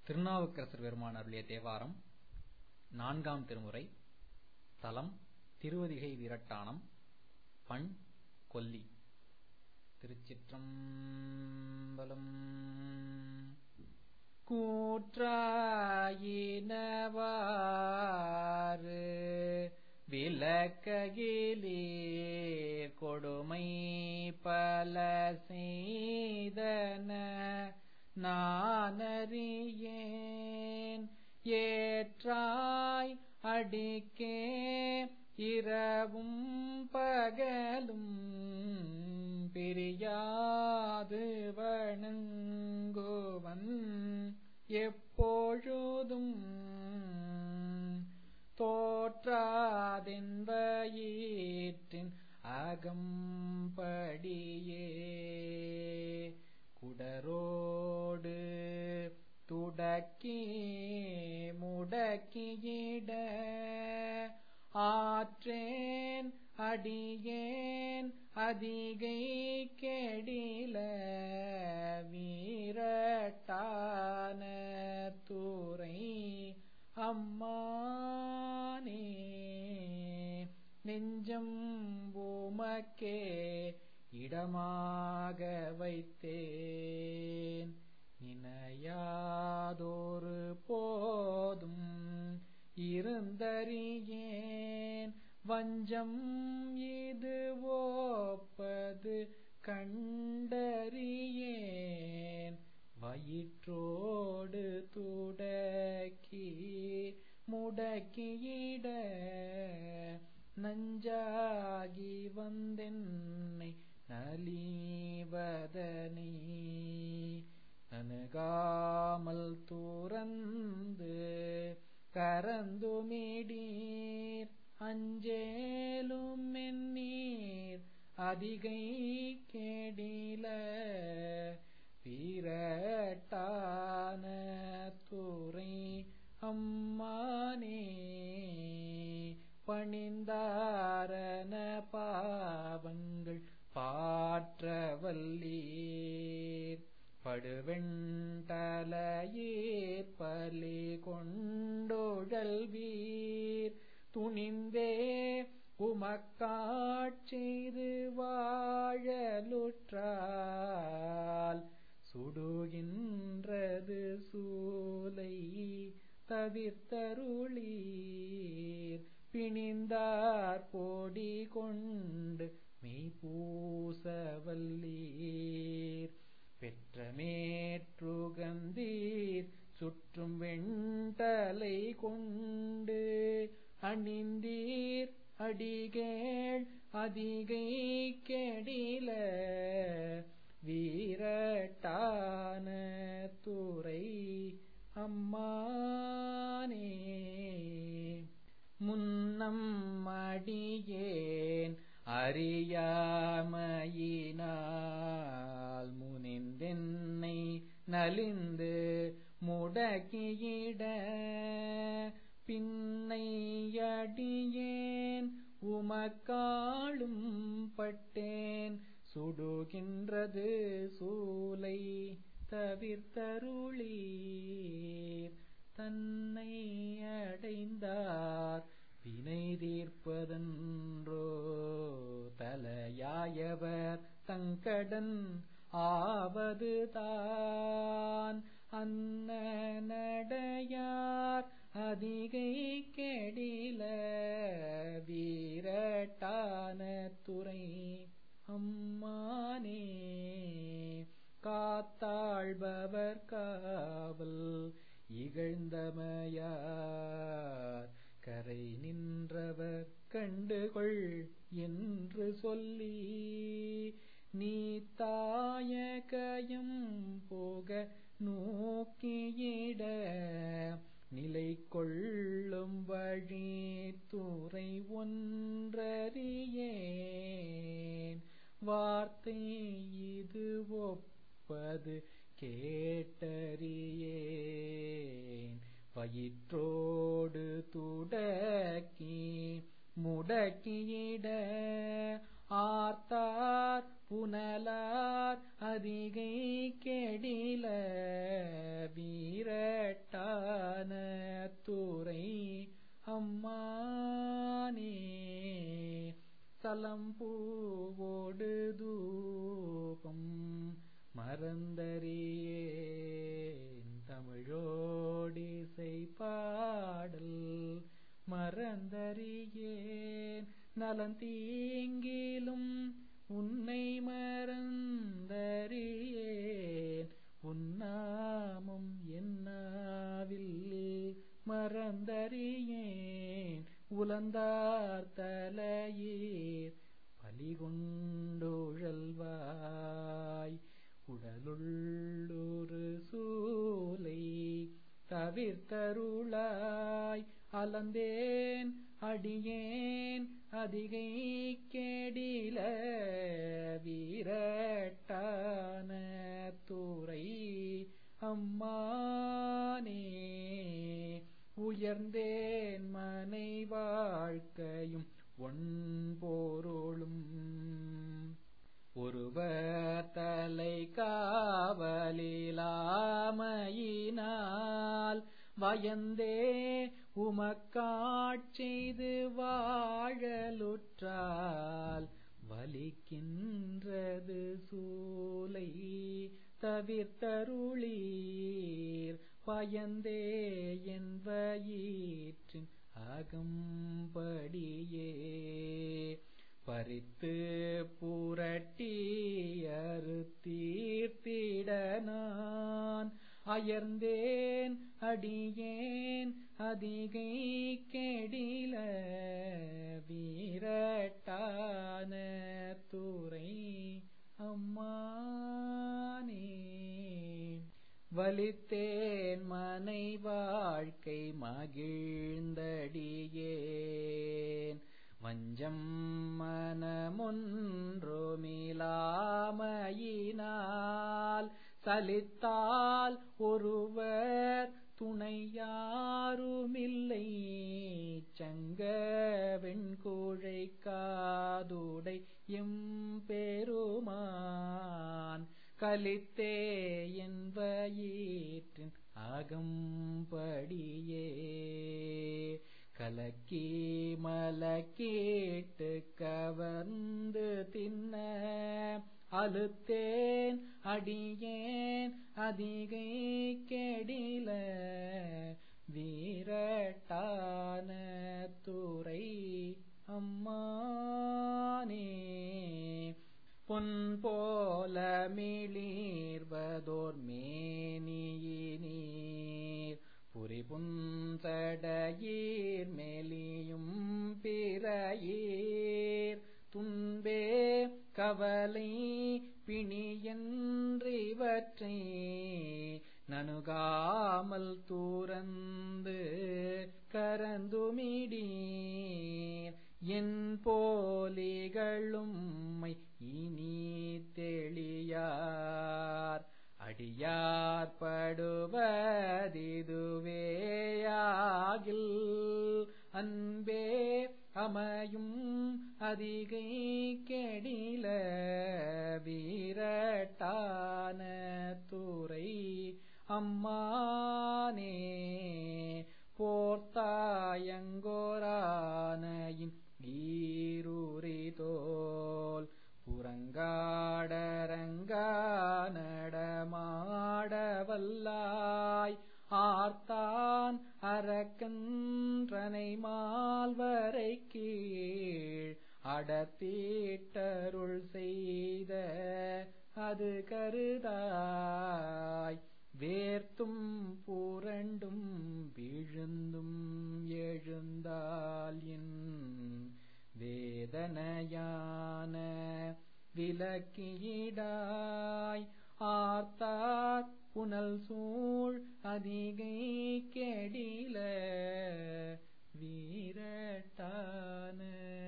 திருநாவுக்கரசர் பெருமான் அருளிய தேவாரம் 4ஆம் திருமுறை. தலம் திருவதிகை வீரட்டானம். பண் கொல்லி. திருச்சிற்றம்பலம். கூற்றாயினவாறு விலக்ககிலீர் கொடுமை பல செய்தன நானறியேன். ஏற்றாய் அடிக்கே இரவும் பகலும் பிரியாது வணங்குவன் எப்பொழுதும் தோற்றாதென் வயிற்றின் அகம்படியே. குடரோடு துடக்கி முடக்கியிட ஆற்றேன் அடியேன் அதிகை கெடில வீரட்டான துறை அம்மானே. நெஞ்சம் உமக்கே இடமாக வைத்தேன் நினையாதொரு போதும் இருந்தறியேன். வஞ்சம் இது ஒப்பது கண்டறியேன். வயிற்றோடு துடக்கி முடக்கியிட நஞ்சாகி வந்தென்னை நலிவதனை நணுகாமல் துறந்து கரந்துமிடீர். அஞ்சேலும் மென்னீர் அதிகை கெடில வீரட்டான துறை அம்மானே. பணிந்தாரன பாவங்கள் பாற்றவல்லீர் படுவெண்டலையீர் பலி கொண்டொழல்வீர். துணிந்தே உமக்காட்செய்து வாழலுற்றால் சுடுகின்றது சூலை தவிர்த்தருளீர். பிணிந்தார் பொடி கொண்டு மெய்பூசவல்லீர். பெற்றமேற்றுகந்தீர் சுற்றும் வெண்டலை கொண்டு அணிந்தீர் அடிகேள் அதிகை கெடில வீரட்டான துறை அம்மானே. முன்னம் அடியேன் அறியாமையினால் முனிந்தென்னை நலிந்து முடக்கியிட பின்னை அடியேன் உமக்காளும் பட்டேன். சுடுகின்றது சூலை தவிர்த்தருளீர். தன்னை அடைந்தார் வினை தீர்ப்பதன்றோ தலையாயவர் தங்கடன் ஆவதுதான். அன்ன நடையார் அதிகை கெடில வீரட்டான துறை அம்மானே. காத்தாழ்பவர் காவல் இகழ்ந்தமையார் கரை நின்றவர் கண்டுகொள் என்று சொல்லி நீத்தாய கயம் போக நோக்கியிட நிலை கொள்ளும் வழி துறை ஒன்றறியேன். வார்த்தை இது ஒப்பது கேட்டறியேன். வயிற்றோடு துடக்கி முடக்கியிட ஆர்த்தார் புனலார் அதிகை கெடில வீரட்டான பூவோடு தூபம் மறந்தறியேன் தமிழோடிசை பாடல் மறந்தறியேன் நலந்தீங்கிலும் உன்னை மறந்தறியேன் உன்னாமம் என்னாவில் மறந்தறியேன் உலந்தார் தலையீர் பலிகொண்டுழல்வாய் உடலுள்ளொரு சூலை தவிர்த்தருளாய் அலந்தேன் அடியேன் அதிகை கேடில வீரட்டான தூரை அம்மானே உயர்ந்தேன் மனை வாழ்க்கையும் ஒன்பொருளும் ஒருவர் தலை காவலிலாமையினால் வயந்தே உமக்காட்செய்து வாழலுற்றால் வலிக்கின்றது சூலை தவிர்த்தருளீர் பயந்தே என் வயிற்றின் அகம்படியே பறித்து புரட்டி அறுத்தீர்த்திட நான் அயர்ந்தேன் அடியேன் அதிகை கெடில வீரட்டான துறை அம்மானே வலித்தேன் மனை வாழ்க்கை மகிழ்ந்தடியேன் வஞ்சம் மனமொன்றுமிலாமையினால் சலித்தால் ஒருவர் துணையாருமில்லை சங்க வெண்குழை காதுடை எம்பெருமான் கலித்தே என் வயிற்றின் அகம்படியே கலக்கி மலக்கீட்டு கவர்ந்து தின்ன அலுத்தேன் அடியேன் அதிகை கெடில வீரட்டான துறை அம்மானே பொன் போல மிளிர்வதோர் மேனியினீர் புரிபுஞ்சடையீர் மெலியும் பிறையீர் துன்பே கவலை பிணியன்றிவற்றை நணுகாமல் தூரந்து கரந்துமிடீர் என் போலிகளும்மை இனி தெளியார் அடியார் படுவதிதுவேயாகில் அன்பே அமையும் அதிகை கெடில வீரட்டான துறை அம்மானே போர்த்தாயங்கோரானையின் ஈருரிதோல் புறங்காடரங்கா நடமாடவல்லாய் ஆர்த்தான் அரக்கன்றனை மால்வரை கீழ் அடத்தீட்டருள் செய்த அது கருதாய் வேர்த்தும் புரண்டும் விழுந்தும் எழுந்தால் என் வேதனையான விலக்கிடாய் ஆர்த்தார் புனல் சூழ் அதிகை கெடில வீரட்டான